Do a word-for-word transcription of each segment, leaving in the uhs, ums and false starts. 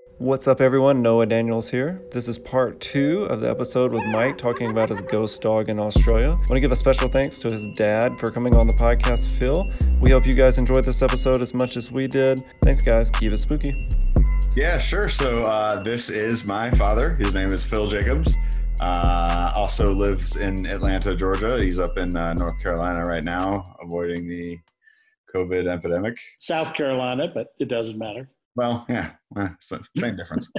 What's up, everyone? Noah Daniels here. This is part two of the episode with Mike talking about his ghost dog in Australia. I want to give a special thanks to his dad for coming on the podcast, Phil. We hope you guys enjoyed this episode as much as we did. Thanks, guys. Keep it spooky. Yeah, sure. So uh, this is my father. His name is Phil Jacobs. Uh, also lives in Atlanta, Georgia. He's up in uh, North Carolina right now, avoiding the COVID epidemic. South Carolina, but it doesn't matter. Well, yeah, well, same difference.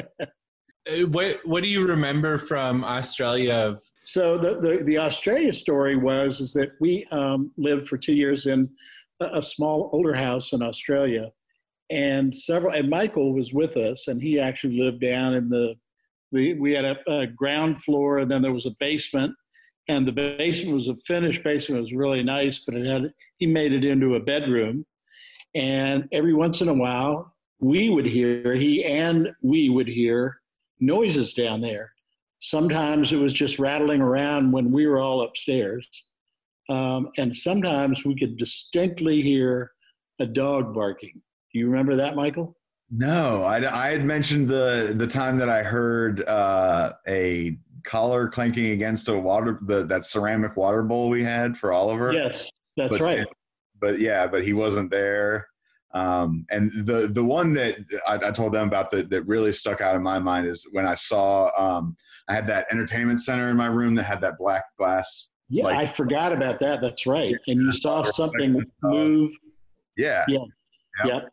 What What do you remember from Australia? So the, the, the Australia story was is that we um, lived for two years in a, a small older house in Australia, and several and Michael was with us, and he actually lived down in the we we had a, a ground floor, and then there was a basement, and the basement was a finished basement. It was really nice, but it had he made it into a bedroom, and every once in a while we would hear he and we would hear noises down there. Sometimes it was just rattling around when we were all upstairs. Um, and sometimes we could distinctly hear a dog barking. Do you remember that, Michael? No, I, I had mentioned the the time that I heard uh, a collar clanking against a water the, that ceramic water bowl we had for Oliver. Yes, that's but, right. But yeah, but he wasn't there. Um, and the the one that I, I told them about that that really stuck out in my mind is when I saw um, I had that entertainment center in my room that had that black glass. Yeah, like, I forgot about that. That's right. And you saw something move. Yeah. Yeah. Yep. yep.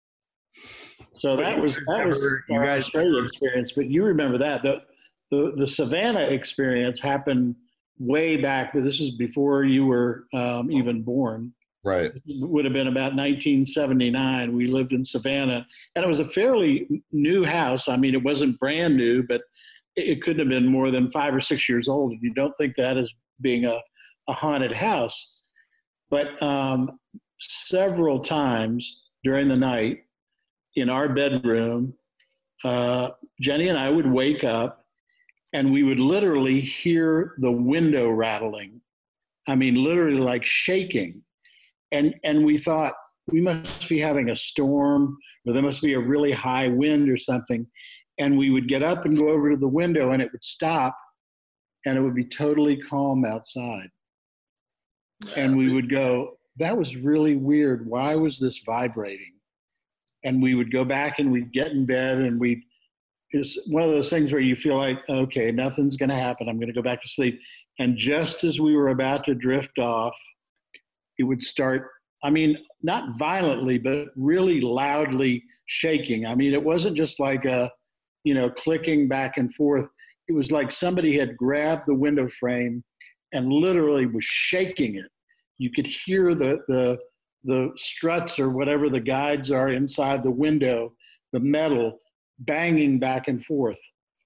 So that was that was our guys Australia experience. But you remember that the the the Savannah experience happened way back. But this is before you were um, even born. Right. It would have been about nineteen seventy-nine. We lived in Savannah, and it was a fairly new house. I mean, it wasn't brand new, but it couldn't have been more than five or six years old. You don't think that as being a, a haunted house. But um, several times during the night in our bedroom, uh, Jenny and I would wake up, and we would literally hear the window rattling. I mean, literally like shaking. And and we thought, we must be having a storm, or there must be a really high wind or something. And we would get up and go over to the window, and it would stop, and it would be totally calm outside. And we would go, that was really weird. Why was this vibrating? And we would go back and we'd get in bed, and we'd, it's one of those things where you feel like, okay, nothing's going to happen. I'm going to go back to sleep. And just as we were about to drift off, it would start, I mean, not violently, but really loudly shaking. I mean, it wasn't just like a, you know, clicking back and forth. It was like somebody had grabbed the window frame and literally was shaking it. You could hear the the the struts or whatever the guides are inside the window, the metal banging back and forth.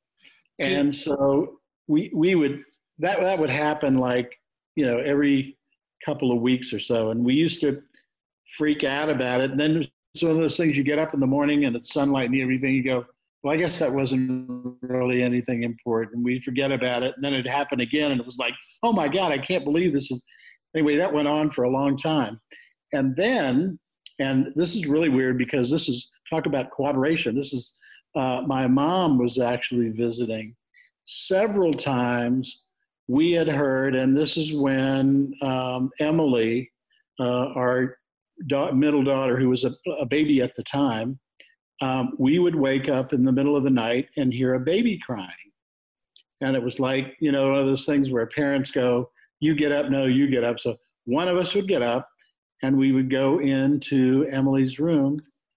And so we we would, that that would happen like, you know, every couple of weeks or so, and we used to freak out about it. And then it's one of those things, you get up in the morning and it's sunlight and everything, you go, well, I guess that wasn't really anything important, and we forget about it. And then it happened again, and it was like, oh my God, I can't believe this is, anyway, that went on for a long time. And then, and this is really weird because this is, talk about cooperation. This is, uh, my mom was actually visiting several times. We had heard, and this is when um, Emily, uh, our da- middle daughter, who was a, a baby at the time, um, we would wake up in the middle of the night and hear a baby crying. And it was like, you know, one of those things where parents go, you get up, no, you get up. So one of us would get up, and we would go into Emily's room,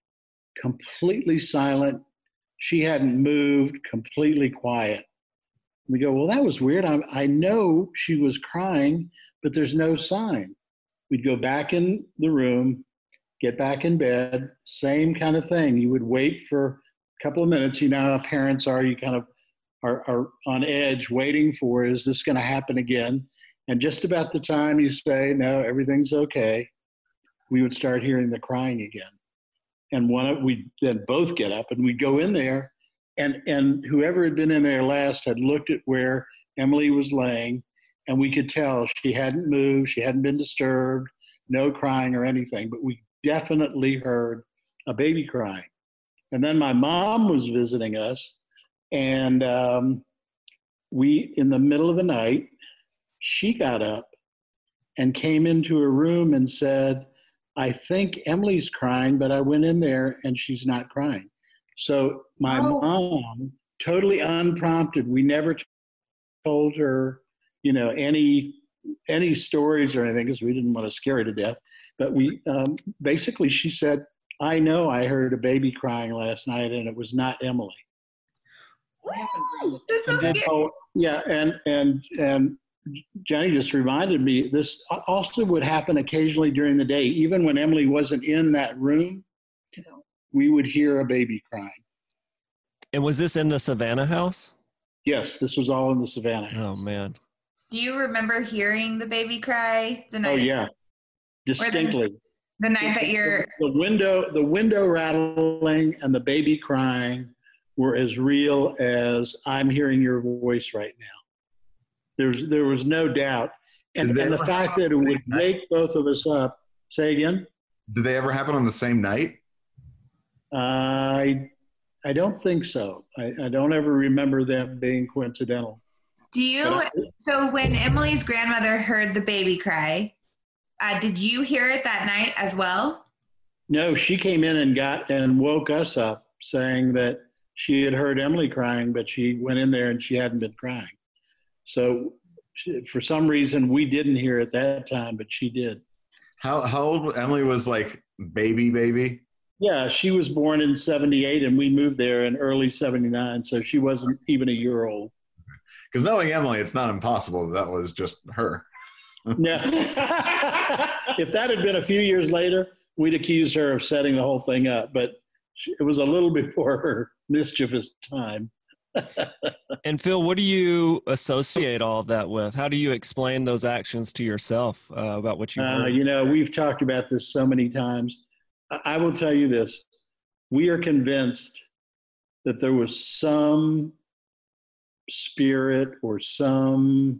completely silent. She hadn't moved, completely quiet. We go, well, that was weird. I, I know she was crying, but there's no sign. We'd go back in the room, get back in bed, same kind of thing. You would wait for a couple of minutes. You know how parents are, you kind of are, are on edge waiting for, is this going to happen again? And just about the time you say, no, everything's okay, we would start hearing the crying again. And one of, we'd then both get up and we'd go in there. And and whoever had been in there last had looked at where Emily was laying, and we could tell she hadn't moved, she hadn't been disturbed, no crying or anything, but we definitely heard a baby crying. And then my mom was visiting us, and um, we, in the middle of the night, she got up and came into a room and said, I think Emily's crying, but I went in there and she's not crying. So my Oh. mom, totally unprompted, we never t- told her, you know, any any stories or anything because we didn't want to scare her to death. But we um, basically, she said, I know I heard a baby crying last night and it was not Emily. Ooh, this And is then, scary. oh, yeah, and and and Jenny just reminded me this also would happen occasionally during the day. Even when Emily wasn't in that room, we would hear a baby crying. And was this in the Savannah house? Yes, this was all in the Savannah house. Oh, man. Do you remember hearing the baby cry the night? Oh, yeah, distinctly. The night that you're. The window, the window rattling and the baby crying were as real as I'm hearing your voice right now. There's, there was no doubt. And, Did they and the ever fact happen that it on the would same night? wake both of us up. Say again? Did they ever happen on the same night? I, I don't think so. I, I don't ever remember them being coincidental. Do you? But I- So when Emily's grandmother heard the baby cry, uh, did you hear it that night as well? No, she came in and got and woke us up saying that she had heard Emily crying, but she went in there and she hadn't been crying. So she, for some reason, we didn't hear it that time, but she did. How how old Emily was like baby baby? Yeah, she was born in seventy-eight and we moved there in early seventy-nine. So she wasn't even a year old. Because knowing Emily, it's not impossible that, that was just her. Yeah. If that had been a few years later, we'd accuse her of setting the whole thing up. But she, it was a little before her mischievous time. And Phil, what do you associate all of that with? How do you explain those actions to yourself uh, about what you Uh, heard? you know, we've talked about this so many times. I, I will tell you this. We are convinced that there was some spirit or some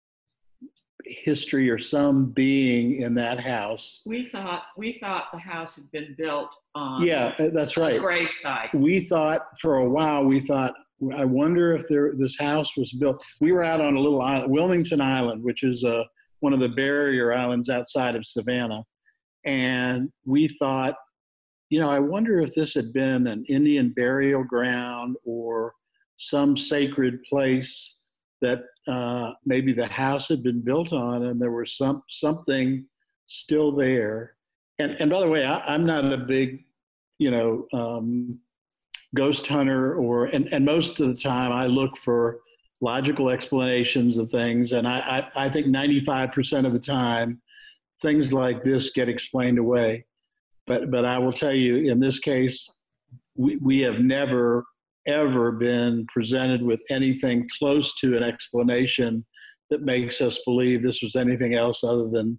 history or some being in that house. We thought we thought the house had been built on Yeah, that's a right. gravesite. We thought for a while, we thought, I wonder if there, this house was built. We were out on a little island, Wilmington Island, which is uh, one of the barrier islands outside of Savannah. And we thought, you know, I wonder if this had been an Indian burial ground or some sacred place that uh, maybe the house had been built on and there was some something still there. And, and by the way, I, I'm not a big, you know, um, ghost hunter or, and, and most of the time I look for logical explanations of things. And I, I, I think ninety-five percent of the time, things like this get explained away. But, but I will tell you, in this case, we, we have never, ever been presented with anything close to an explanation that makes us believe this was anything else other than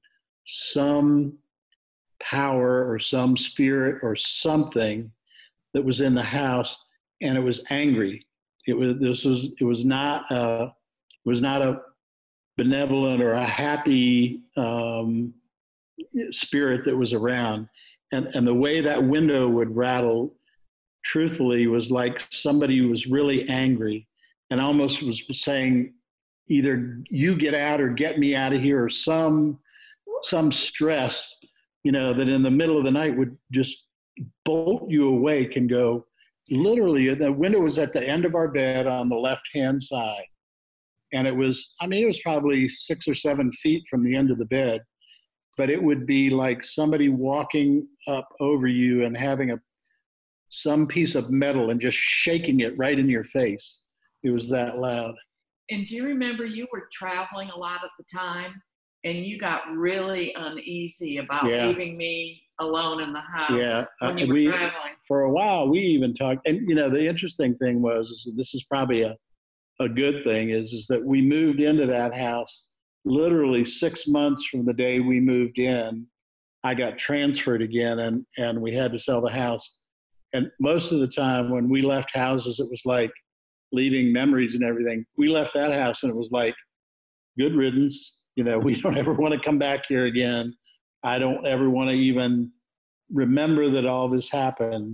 some power or some spirit or something that was in the house, and it was angry. It was this was it was not a, it was not a benevolent or a happy um, spirit that was around, and and the way that window would rattle, truthfully, was like somebody was really angry and almost was saying, either you get out or get me out of here, or some some stress, you know, that in the middle of the night would just bolt you awake and go, literally, the window was at the end of our bed on the left-hand side. And it was, I mean, it was probably six or seven feet from the end of the bed, but it would be like somebody walking up over you and having a some piece of metal and just shaking it right in your face. It was that loud. And do you remember you were traveling a lot at the time and you got really uneasy about Yeah. leaving me alone in the house Yeah, when uh, you were we- traveling? For a while, we even talked, and you know, the interesting thing was, is that this is probably a, a good thing, is, is that we moved into that house literally six months from the day we moved in. I got transferred again, and, and we had to sell the house. And most of the time when we left houses, it was like leaving memories and everything. We left that house and it was like, good riddance. You know, we don't ever want to come back here again. I don't ever want to even remember that all this happened.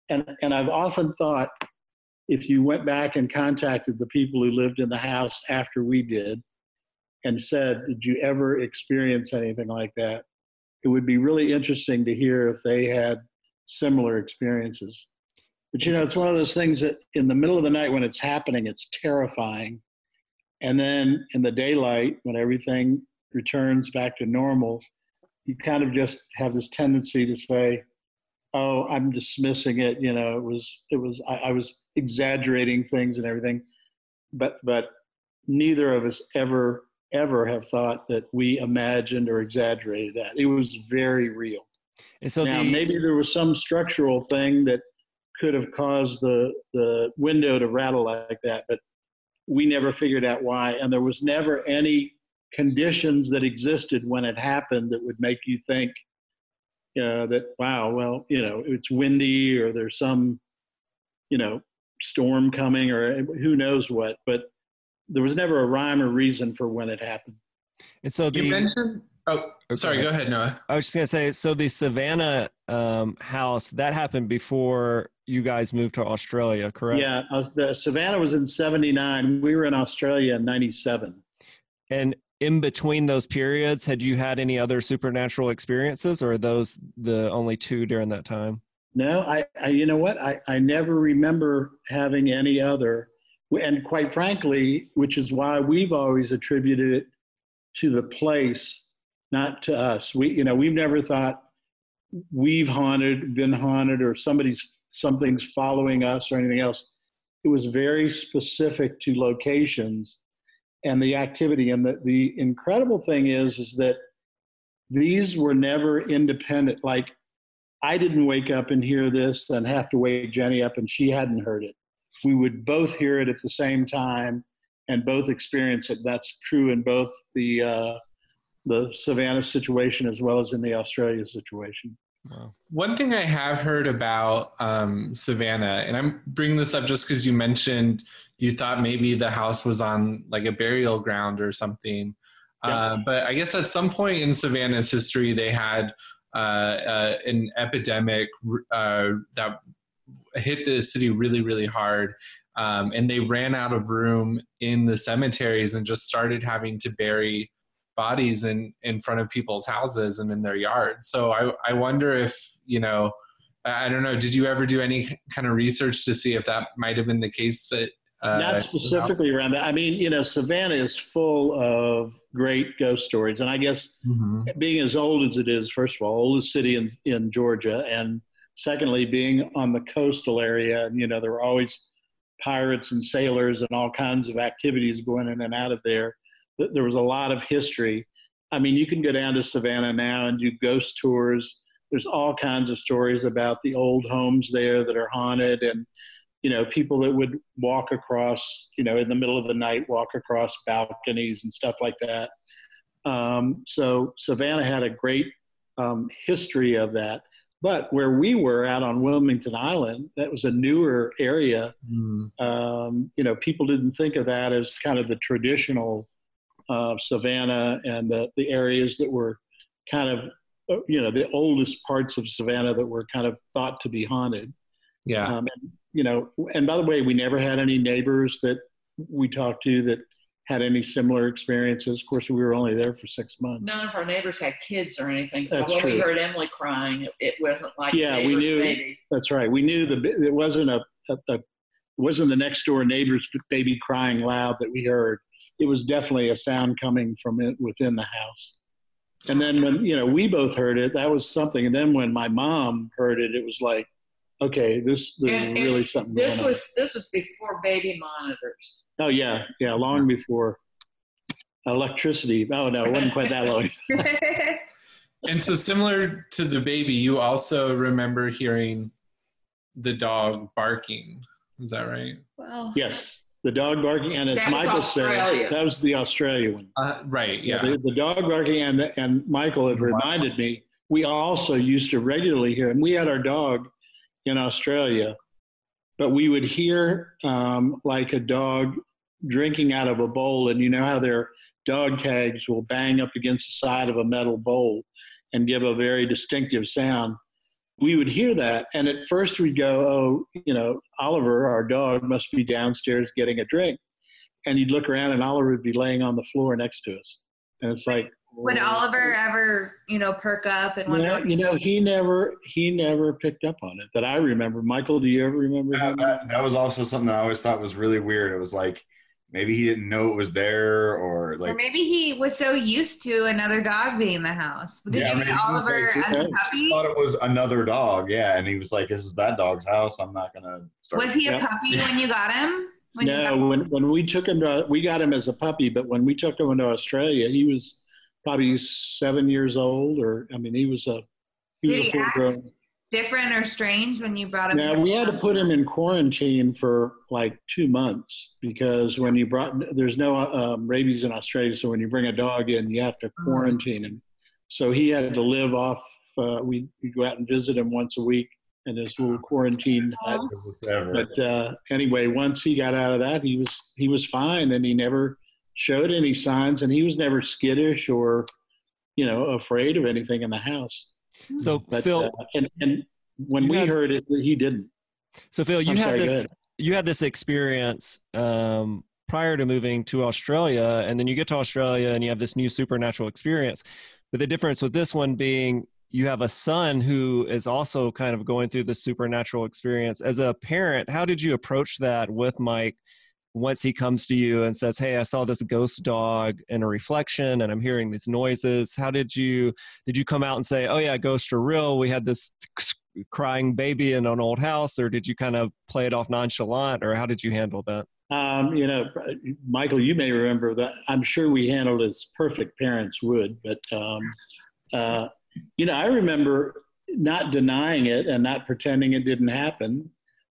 And, and I've often thought, if you went back and contacted the people who lived in the house after we did and said, did you ever experience anything like that? It would be really interesting to hear if they had similar experiences. But, you know, it's one of those things that in the middle of the night when it's happening, it's terrifying. And then in the daylight, when everything returns back to normal, you kind of just have this tendency to say, oh, I'm dismissing it. You know, it was, it was, I, I was exaggerating things and everything, but, but neither of us ever, ever have thought that we imagined or exaggerated that. It was very real. And so now, the, maybe there was some structural thing that could have caused the, the window to rattle like that, but we never figured out why. And there was never any conditions that existed when it happened that would make you think, Uh, that, wow, well, you know, it's windy or there's some, you know, storm coming or who knows what, but there was never a rhyme or reason for when it happened. and so the, You mentioned, oh, sorry, go ahead, Noah. I was just going to say, so the Savannah um, house, that happened before you guys moved to Australia, correct? Yeah, uh, the Savannah was in seventy-nine. We were in Australia in ninety-seven. And in between those periods, had you had any other supernatural experiences, or are those the only two during that time? No, I, I you know what? I, I never remember having any other. And quite frankly, which is why we've always attributed it to the place, not to us. We, you know, we've never thought we've haunted, been haunted, or somebody's, something's following us or anything else. It was very specific to locations and the activity. And the, the incredible thing is, is that these were never independent. Like, I didn't wake up and hear this and have to wake Jenny up and she hadn't heard it. We would both hear it at the same time and both experience it. That's true in both the, uh, the Savannah situation as well as in the Australia situation. Wow. One thing I have heard about um, Savannah, and I'm bringing this up just because you mentioned you thought maybe the house was on like a burial ground or something. Yeah. Uh, but I guess at some point in Savannah's history, they had uh, uh, an epidemic uh, that hit the city really, really hard. Um, and they ran out of room in the cemeteries and just started having to bury bodies in, in front of people's houses and in their yards. So I, I wonder if, you know, I don't know, did you ever do any kind of research to see if that might have been the case that uh, not specifically around that. I mean, you know, Savannah is full of great ghost stories. And I guess mm-hmm. being as old as it is, first of all, oldest city in, in Georgia. And secondly, being on the coastal area, you know, there were always pirates and sailors and all kinds of activities going in and out of there. There was a lot of history. I mean, you can go down to Savannah now and do ghost tours. There's all kinds of stories about the old homes there that are haunted, and, you know, people that would walk across, you know, in the middle of the night, walk across balconies and stuff like that. Um, so Savannah had a great um, history of that. But where we were out on Wilmington Island, that was a newer area. Mm. Um, you know, people didn't think of that as kind of the traditional uh, Savannah and the, the areas that were kind of, you know, the oldest parts of Savannah that were kind of thought to be haunted. Yeah. Um, and, you know, and by the way, we never had any neighbors that we talked to that had any similar experiences. Of course, we were only there for six months. None of our neighbors had kids or anything. So That's when true. we heard Emily crying, it, it wasn't like yeah, we neighbor's knew. baby. That's right. We knew the it wasn't a, a, a it wasn't the next door neighbor's baby crying loud that we heard. It was definitely a sound coming from it within the house. And then when, you know, we both heard it, that was something. And then when my mom heard it, it was like, okay, this there's And- and really something This going was this was before baby monitors. on. Oh yeah, yeah, long before electricity. Oh no, it wasn't quite that long. And so similar to the baby, you also remember hearing the dog barking. Is that right? Well, Yes, the dog barking, and as That was Michael Australia. said, that was the Australia one. Uh, right. Yeah. The, the dog barking, and the, and Michael had reminded me, we also used to regularly hear, and we had our dog in Australia, but we would hear um, like a dog drinking out of a bowl, and you know how their dog tags will bang up against the side of a metal bowl and give a very distinctive sound. we would hear that. And at first we'd go, oh, you know, Oliver, our dog, must be downstairs getting a drink. And you'd look around and Oliver would be laying on the floor next to us. And it's like, would Oliver ever, you know, perk up and wonder? You know, you know, he never, he never picked up on it that I remember. Michael, do you ever remember? Yeah, him? that, that was also something that I always thought was really weird. It was like, maybe he didn't know it was there, or like, or maybe he was so used to another dog being in the house. Did Yeah, you maybe get he was Oliver like, as a I puppy? thought it was another dog. Yeah. And he was like, this is that dog's house. I'm not going to start. Was he a Yeah. puppy when you got him? When you got No, when, when we took him to, we got him as a puppy, but when we took him into Australia, he was probably seven years old, or, I mean, he was a, he Did was he a full act grown. different or strange when you brought him? Now, we had to put him in quarantine for like two months because when you brought, there's no um, rabies in Australia. So when you bring a dog in, you have to quarantine him. So he had to live off, uh, we we go out and visit him once a week in his little quarantine hut. Whatever. But uh, anyway, once he got out of that, he was he was fine, and he never showed any signs, and he was never skittish or, you know, afraid of anything in the house. So But Phil, uh, and and when you we had- heard it, he didn't. so Phil, you I'm had sorry, go this ahead. you had this experience um, prior to moving to Australia, and then you get to Australia and you have this new supernatural experience. But the difference with this one being you have a son who is also kind of going through the supernatural experience. As a parent, how did you approach that with Mike once he comes to you and says, hey, I saw this ghost dog in a reflection and I'm hearing these noises? How did you, did you come out and say, oh yeah, ghosts are real, we had this crying baby in an old house? Or did you kind of play it off nonchalant, or how did you handle that? Um, you know, Michael, you may remember that. I'm sure we handled it as perfect parents would, but um, uh, you know, I remember not denying it and not pretending it didn't happen.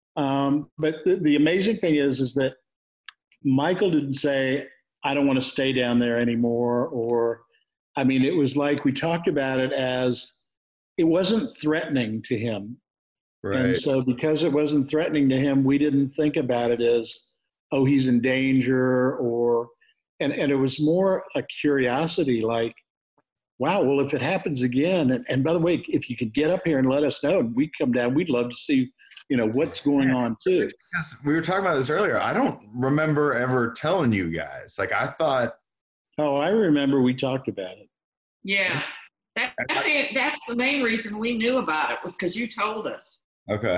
Um, but the, the amazing thing is, is that Michael didn't say, I don't want to stay down there anymore. Or, I mean, it was like we talked about it as it wasn't threatening to him. Right. And so because it wasn't threatening to him, we didn't think about it as, oh, he's in danger, or, and, and it was more a curiosity like, wow, well, if it happens again, and, and by the way, if you could get up here and let us know and we come down, we'd love to see, you know, what's going on too. Because we were talking about this earlier. I don't remember ever telling you guys. Like, I thought, Oh, I remember we talked about it. Yeah. That, that's it. That's the main reason we knew about it, was because you told us. okay.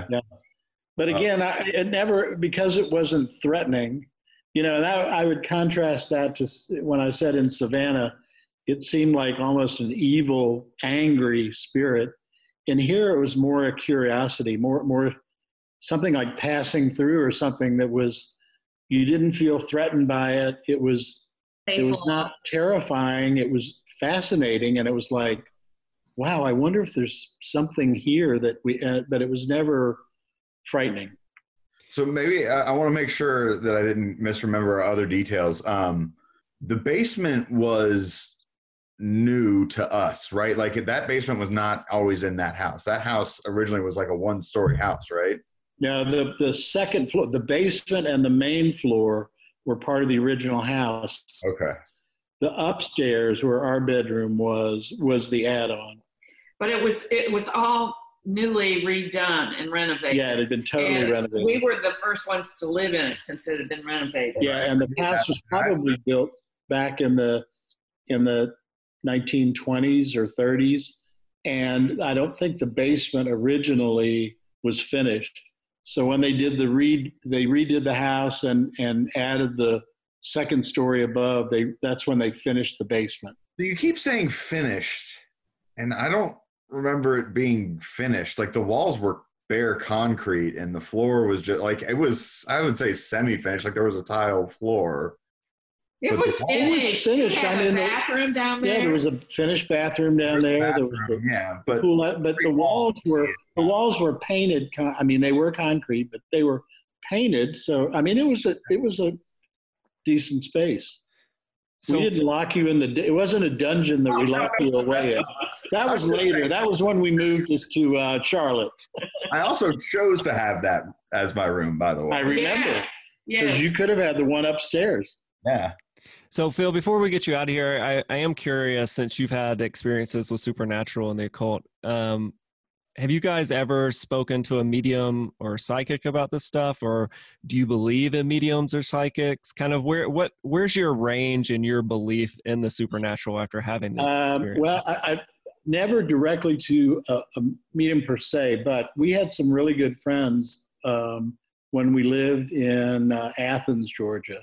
But Oh. again, I, it never, because it wasn't threatening, you know, that I would contrast that to s- when I said in Savannah, it seemed like almost an evil, angry spirit. And here it was more a curiosity, more, more something like passing through, or something that was, you didn't feel threatened by it. It was, it was Playful. not terrifying. It was fascinating. And it was like, wow, I wonder if there's something here that we, uh, but it was never frightening. So maybe I, I want to make sure that I didn't misremember other details. Um, the basement was new to us, right? Like that basement was not always in that house. That house originally was like a one-story house, right? Now, the, the second floor, the basement and the main floor were part of the original house. Okay. The upstairs, where our bedroom was, was the add-on. But it was it was all newly redone and renovated. Yeah, it had been totally And renovated. we were the first ones to live in it since it had been renovated. Yeah, and the house was probably built back in the in the nineteen twenties or thirties, and I don't think the basement originally was finished. So when they did the re they redid the house and and added the second story above, they that's when they finished the basement. So you keep saying finished, and I don't remember it being finished. Like the walls were bare concrete and the floor was just like, it was, I would say semi-finished. Like there was a tile floor. It But was the- finished. finished. You had I mean, a the- bathroom down there. Yeah, there was a finished bathroom down there. There was Bathroom, the yeah, but pool, out- but the walls were the walls were painted. con- I mean, they were concrete, but they were painted. So I mean, it was a it was a decent space. So we didn't lock you in the. It wasn't a dungeon that we locked you away in. That was later. That was when we moved us to uh, Charlotte. I also chose to have that as my room, by the way. I remember Yes. because Yes. you could have had the one upstairs. Yeah. So, Phil, before we get you out of here, I, I am curious, since you've had experiences with supernatural and the occult, um, have you guys ever spoken to a medium or psychic about this stuff, or do you believe in mediums or psychics? Kind of where, what, where's your range in your belief in the supernatural after having this Um, experience? well, I, I've never directly to a, a medium per se, but we had some really good friends um, when we lived in uh, Athens, Georgia.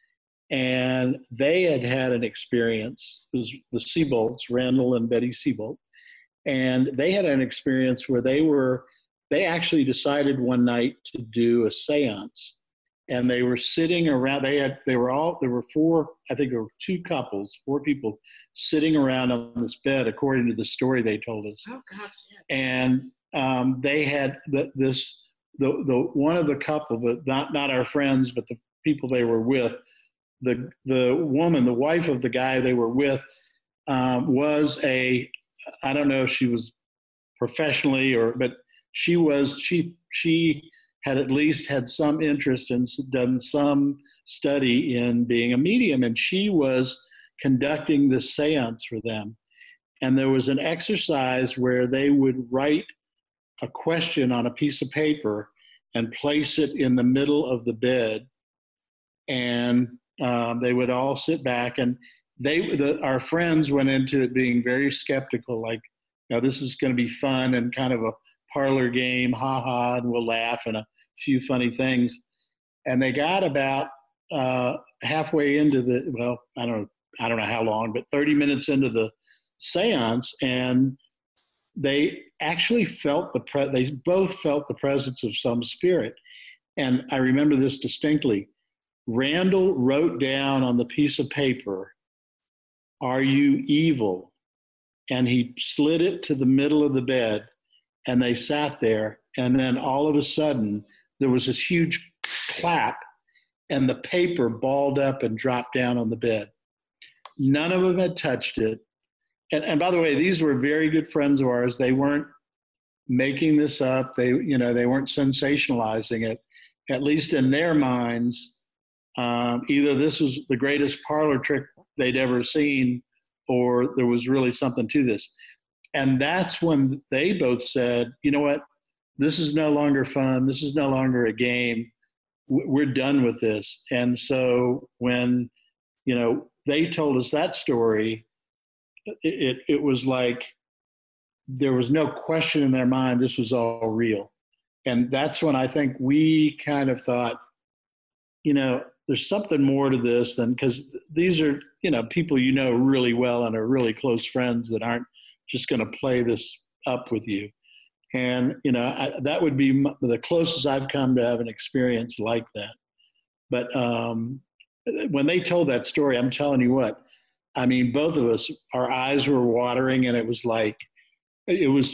And they had had an experience, it was the Seabolts, Randall and Betty Seabolt. And they had an experience where they were, they actually decided one night to do a seance. And they were sitting around, they had, they were all, there were four, I think there were two couples, four people sitting around on this bed, according to the story they told us. Oh, gosh. Yeah. And um, they had the, this, the, the, one of the couple, but not, not our friends, but the people they were with, the, the woman, the wife of the guy they were with, um, was a, I don't know if she was professionally or, but she was, she, she had at least had some interest and done some study in being a medium. And she was conducting this seance for them. And there was an exercise where they would write a question on a piece of paper and place it in the middle of the bed. And um, they would all sit back, and they, the, our friends went into it being very skeptical, like, you know, this is going to be fun and kind of a parlor game, ha ha, and we'll laugh and a few funny things. And they got about uh, halfway into the, well, I don't know, I don't know how long, but thirty minutes into the seance, and they actually felt the, pre- they both felt the presence of some spirit. And I remember this distinctly. Randall wrote down on the piece of paper, "Are you evil?" And he slid it to the middle of the bed, and they sat there. And then all of a sudden, there was this huge clap, and the paper balled up and dropped down on the bed. None of them had touched it. And, and by the way, these were very good friends of ours. They weren't making this up. They, you know, they weren't sensationalizing it. At least in their minds, um, either this was the greatest parlor trick they'd ever seen, or there was really something to this. And that's when they both said, you know what, this is no longer fun. This is no longer a game. We're done with this. And so when, you know, they told us that story, it, it, it was like there was no question in their mind this was all real. And that's when I think we kind of thought, you know, there's something more to this than, because these are, you know, people you know really well and are really close friends that aren't just going to play this up with you. And, you know, I, that would be the closest I've come to have an experience like that. But um, when they told that story, I'm telling you what, I mean, both of us, our eyes were watering, and it was like, it was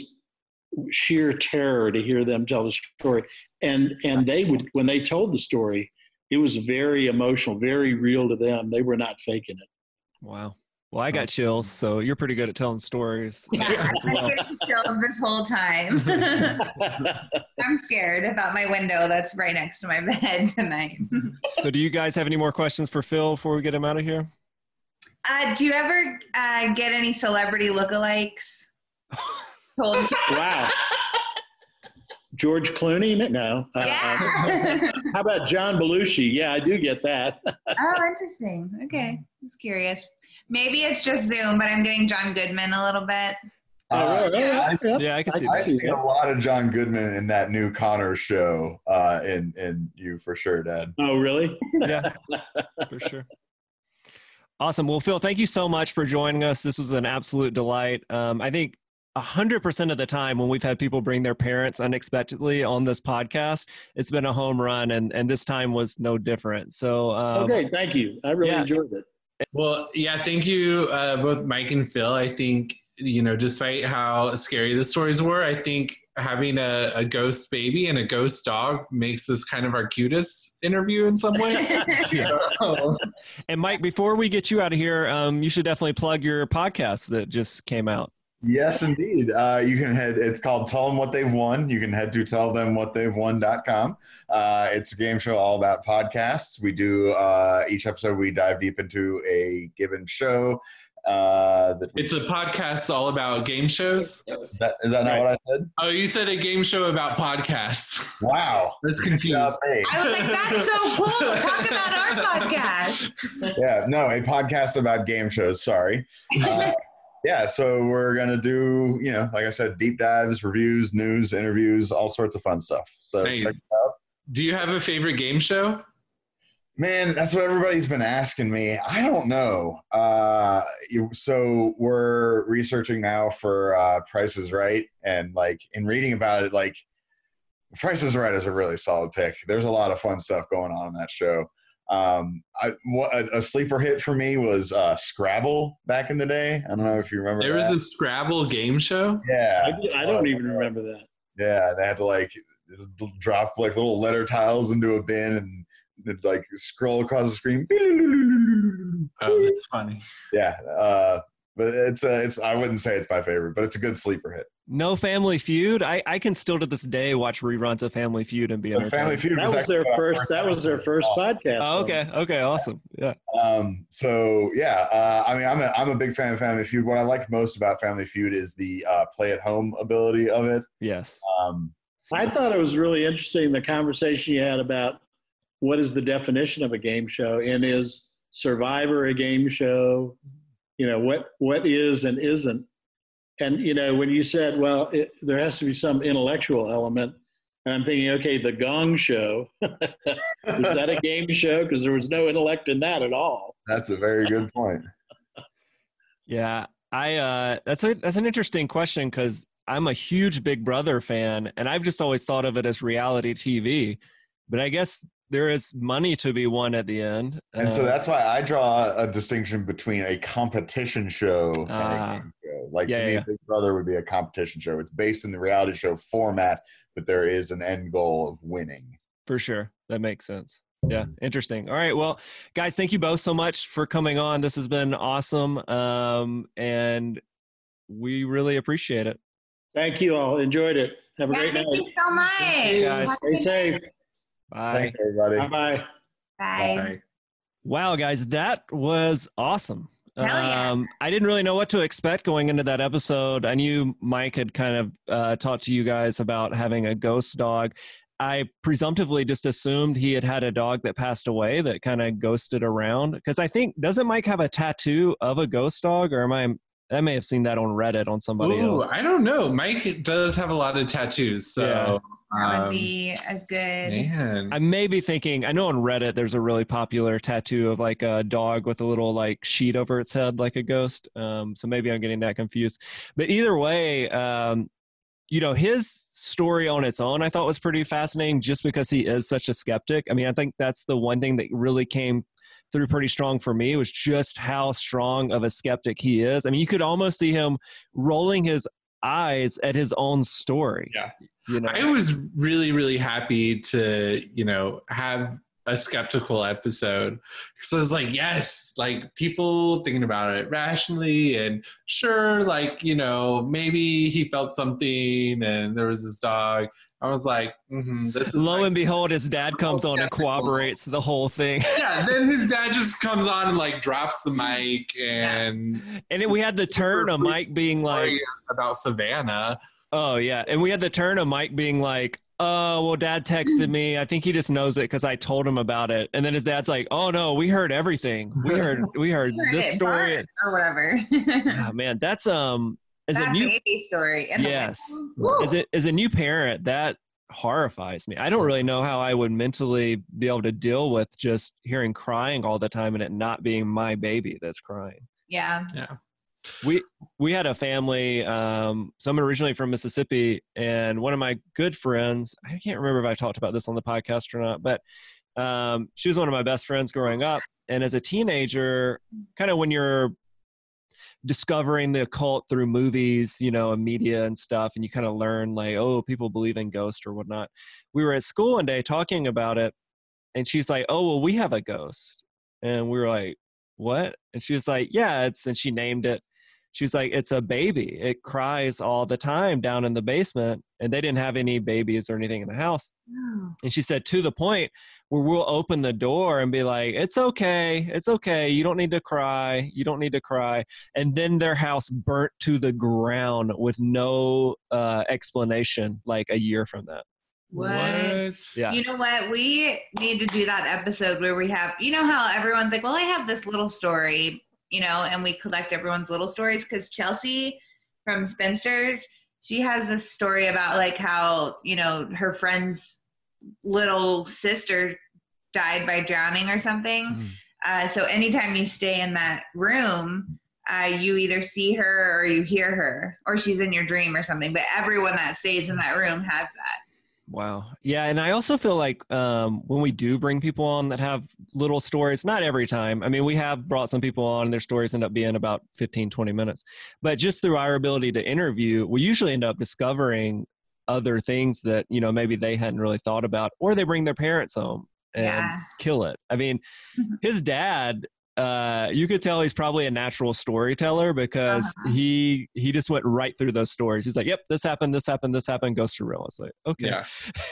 sheer terror to hear them tell the story. And, and they would, when they told the story, it was very emotional, very real to them. They were not faking it. Wow. Well, I got chills, so you're pretty good at telling stories. Yeah, as I've well. been getting chills this whole time. I'm scared about my window that's right next to my bed tonight. So do you guys have any more questions for Phil before we get him out of here? Uh, do you ever uh, get any celebrity lookalikes? Told you. Wow. George Clooney? No. Uh, Yeah. how about John Belushi? Yeah, I do get that. Oh, interesting. Okay. I was curious. Maybe it's just Zoom, but I'm getting John Goodman a little bit. Uh, yeah, yeah. Yeah, I can see I that. I've seen a lot of John Goodman in that new Connor show, uh, in in you for sure, Dad. Oh, really? Yeah, for sure. Awesome. Well, Phil, thank you so much for joining us. This was an absolute delight. Um, I think one hundred percent of the time when we've had people bring their parents unexpectedly on this podcast, it's been a home run, and, and this time was no different. So, um, Okay, thank you. I really yeah. enjoyed it. Well, yeah, thank you, uh, both Mike and Phil. I think, you know, despite how scary the stories were, I think having a, a ghost baby and a ghost dog makes this kind of our cutest interview in some way. So, and Mike, before we get you out of here, um, you should definitely plug your podcast that just came out. Yes, indeed. Uh, you can head, it's called Tell Them What They've Won. You can head to tell them what they've won dot com. Uh, it's a game show all about podcasts. We do, uh, each episode we dive deep into a given show. Uh, that It's a podcast all about game shows. that, is that not what I said? Oh, you said a game show about podcasts. Wow. That's confused. Hey. I was like, that's so cool. Talk about our podcast. Yeah, no, a podcast about game shows. Sorry. Uh, yeah, so we're going to do, you know, like I said, deep dives, reviews, news, interviews, all sorts of fun stuff. So Hey. check it out. Do you have a favorite game show? Man, that's what everybody's been asking me. I don't know. Uh, you, so we're researching now for uh, Price is Right. And like in reading about it, like Price is Right is a really solid pick. There's a lot of fun stuff going on in that show. Um, I, what, a, a sleeper hit for me was uh, Scrabble back in the day. I don't know if you remember There that. was a Scrabble game show. Yeah. I, I don't even remember that. Yeah, they had to like drop like little letter tiles into a bin and it'd, like scroll across the screen. Oh, that's funny. Yeah, uh, but it's uh, it's I wouldn't say it's my favorite, but it's a good sleeper hit. No Family Feud. I, I can still to this day watch reruns of Family Feud and be The entertained. Family Feud That was actually their our first. That was their first podcast. Oh, okay. Okay. Awesome. Yeah. Um, so yeah, uh, I mean, I'm a I'm a big fan of Family Feud. What I like most about Family Feud is the uh, play at home ability of it. Yes. Um, I thought it was really interesting the conversation you had about what is the definition of a game show, and is Survivor a game show? You know, what what is and isn't. And, you know, when you said, well, it, there has to be some intellectual element, and I'm thinking, okay, the Gong Show, is that a game show? Because there was no intellect in that at all. that's a very good point. Yeah. I, uh, that's a, that's an interesting question because I'm a huge Big Brother fan and I've just always thought of it as reality T V, but I guess there is money to be won at the end. And so Uh, that's why I draw a distinction between a competition show and Ah. a game show. Like Yeah, to me, yeah. Big Brother would be a competition show. It's based in the reality show format, but there is an end goal of winning. For sure. That makes sense. Yeah. Interesting. All right. Well, guys, thank you both so much for coming on. This has been awesome. Um, and we really appreciate it. Thank you all. Enjoyed it. Have a Yeah, great thank night. you so much. Thanks, guys. Have a Stay good safe. night. Bye. Thanks, everybody. Bye-bye. Bye. Bye. Wow, guys, that was awesome. Hell yeah. Um, I didn't really know what to expect going into that episode. I knew Mike had kind of uh, talked to you guys about having a ghost dog. I presumptively just assumed he had had a dog that passed away that kind of ghosted around. Because I think, doesn't Mike have a tattoo of a ghost dog? Or am I, I may have seen that on Reddit on somebody Ooh, else. I don't know. Mike does have a lot of tattoos, so Yeah. That would um, be a good. man. I may be thinking, I know on Reddit there's a really popular tattoo of like a dog with a little like sheet over its head like a ghost. Um, so maybe I'm getting that confused. But either way, um, you know, his story on its own I thought was pretty fascinating just because he is such a skeptic. I mean, I think that's the one thing that really came through pretty strong for me was just how strong of a skeptic he is. I mean, you could almost see him rolling his eyes at his own story. Yeah. You know, I was really, really happy to, you know, have a skeptical episode because I was like, yes, like people thinking about it rationally and sure, like, you know, maybe he felt something and there was this dog. I was like, mm-hmm, this is lo like, and behold, his dad comes on and skeptical. corroborates the whole thing. yeah. Then his dad just comes on and like drops the mic and And then we had the turn of Mike being like, story about Savannah. oh, yeah. And we had the turn of Mike being like, oh, well, dad texted me. I think he just knows it because I told him about it. And then his dad's like, oh, no, we heard everything. We heard we heard You heard this it, story. Bart, or whatever. Oh, man, that's um as a that new baby story. And the Yes. Woo. as a as a new parent, that horrifies me. I don't really know how I would mentally be able to deal with just hearing crying all the time and it not being my baby that's crying. Yeah. we we had a family, um so I'm originally from Mississippi, and one of my good friends, I can't remember if I talked about this on the podcast or not, but um she was one of my best friends growing up. And as a teenager, kind of when you're discovering the occult through movies, you know, and media and stuff, and you kind of learn like, oh, people believe in ghosts or whatnot, we were at school one day talking about it, and she's like, oh, well, we have a ghost. And we were like, what? And she was like, yeah, it's, and she named it. She's like, it's a baby. It cries all the time down in the basement, and they didn't have any babies or anything in the house. Oh. And she said, to the point where we'll open the door and be like, it's okay. It's okay. You don't need to cry. You don't need to cry. And then their house burnt to the ground with no uh, explanation, like a year from that. What? Yeah. You know what? We need to do that episode where we have, you know how everyone's like, well, I have this little story, you know, and we collect everyone's little stories, because Chelsea from Spinsters, she has this story about like how, you know, her friend's little sister died by drowning or something. Mm. Uh, so anytime you stay in that room, uh, you either see her or you hear her, or she's in your dream or something. But everyone that stays in that room has that. Wow. Yeah. And I also feel like um, when we do bring people on that have little stories, not every time. I mean, we have brought some people on and their stories end up being about fifteen, twenty minutes. But just through our ability to interview, we usually end up discovering other things that, you know, maybe they hadn't really thought about, or they bring their parents home and Yeah. kill it. I mean, his dad, uh, you could tell he's probably a natural storyteller, because Uh-huh. he he just went right through those stories. He's like, yep, this happened, this happened, this happened, goes to real. It's like, okay. Yeah.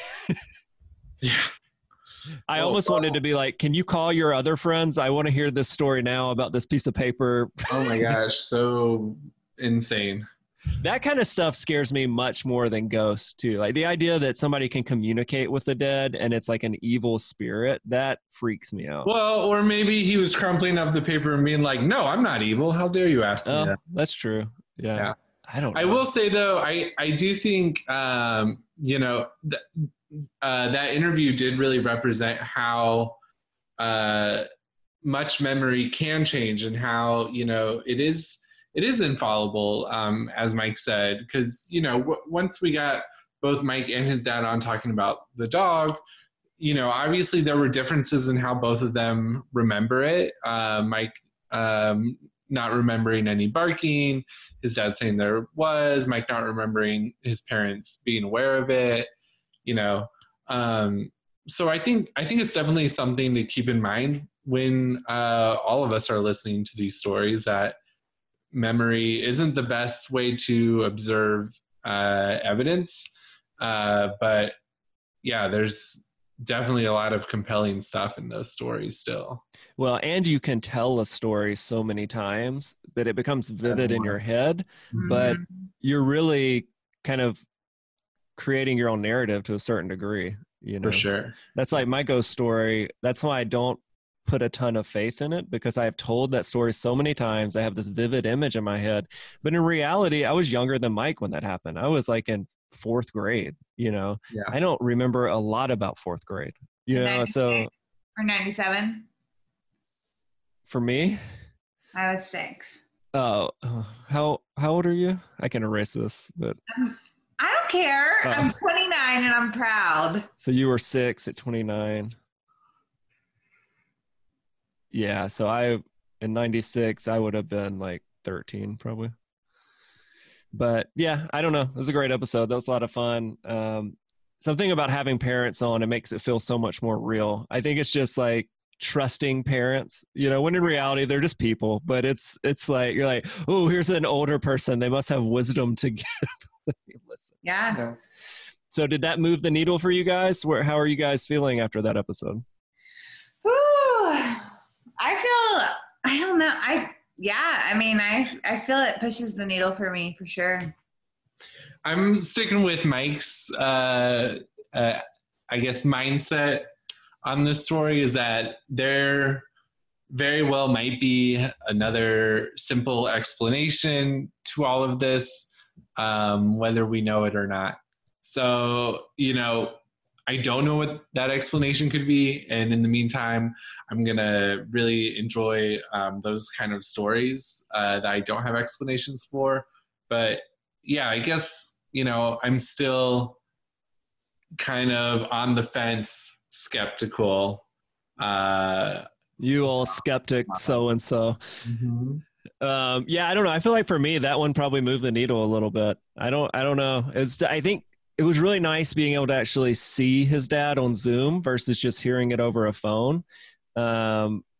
Yeah. I Well, almost well- wanted to be like, can you call your other friends? I want to hear this story now about this piece of paper. Oh my gosh, so insane. That kind of stuff scares me much more than ghosts too. Like the idea that somebody can communicate with the dead and it's like an evil spirit, that freaks me out. Well, or maybe he was crumpling up the paper and being like, "No, I'm not evil. How dare you ask me Oh, that?" that's true. Yeah. Yeah. I don't know. I will say though, I I do think um, you know th- uh, that interview did really represent how uh, much memory can change, and how, you know, it is it is infallible, um, as Mike said, because, you know, w- once we got both Mike and his dad on talking about the dog, you know, obviously there were differences in how both of them remember it. Uh, Mike um, not remembering any barking, his dad saying there was, Mike not remembering his parents being aware of it, you know. Um, so I think I think it's definitely something to keep in mind when uh, all of us are listening to these stories, that memory isn't the best way to observe uh, evidence. Uh, but yeah, there's definitely a lot of compelling stuff in those stories still. Well, and you can tell a story so many times that it becomes vivid in your head, but Mhm. you're really kind of creating your own narrative to a certain degree. You know, For sure. that's like my ghost story. That's why I don't put a ton of faith in it, because I have told that story so many times. I have this vivid image in my head, but in reality, I was younger than Mike when that happened. I was like in fourth grade, you know, Yeah. I don't remember a lot about fourth grade, you know, so ninety-six or ninety-seven? for me, I was six. oh, how, how old are you? I can erase this, but I'm, I don't care. Oh. I'm twenty-nine and I'm proud. so you were six at twenty-nine. Yeah. So I, in ninety-six, I would have been like thirteen probably. But yeah, I don't know. It was a great episode. That was a lot of fun. Um, something about having parents on, it makes it feel so much more real. I think it's just like trusting parents, you know, when in reality they're just people, but it's, it's like, you're like, oh, here's an older person. They must have wisdom to give. Listen. Yeah. So did that move the needle for you guys? Where, how are you guys feeling after that episode? Whew. I feel, I don't know. I, yeah, I mean, I, I feel it pushes the needle for me for sure. I'm sticking with Mike's, uh, uh, I guess, mindset on this story, is that there very well might be another simple explanation to all of this, um, whether we know it or not. So, you know, I don't know what that explanation could be. And in the meantime, I'm going to really enjoy um, those kind of stories uh, that I don't have explanations for. But yeah, I guess, you know, I'm still kind of on the fence, skeptical. Uh, You all skeptic, so-and-so. mm-hmm. Um, yeah, I don't know. I feel like for me, that one probably moved the needle a little bit. I don't, I don't know. It's, I think it was really nice being able to actually see his dad on Zoom versus just hearing it over a phone. Um,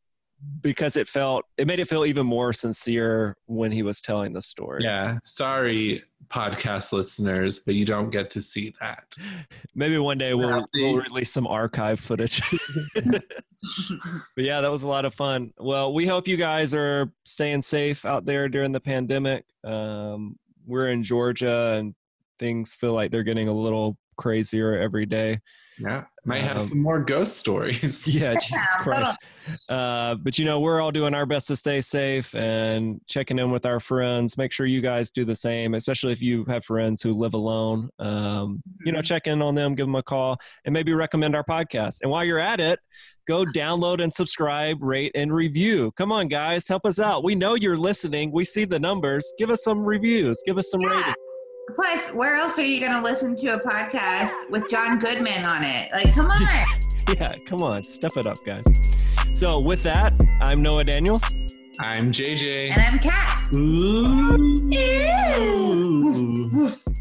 because it felt, it made it feel even more sincere when he was telling the story. Yeah. Sorry, podcast listeners, but you don't get to see that. Maybe one day we'll, we'll release some archive footage. But yeah, that was a lot of fun. Well, we hope you guys are staying safe out there during the pandemic. Um, we're in Georgia and things feel like they're getting a little crazier every day. Yeah, might have Um, some more ghost stories. Yeah, Jesus Christ. Uh, but, you know, we're all doing our best to stay safe and checking in with our friends. Make sure you guys do the same, especially if you have friends who live alone. Um, you know, check in on them, give them a call, and maybe recommend our podcast. And while you're at it, go download and subscribe, rate, and review. Come on, guys, help us out. We know you're listening. We see the numbers. Give us some reviews. Give us some Yeah. ratings. Plus, where else are you going to listen to a podcast with John Goodman on it? Like, come on. Yeah, come on. Step it up, guys. So with that, I'm Noah Daniels. I'm J J. And I'm Kat. Ooh. Ew. Woof, woof.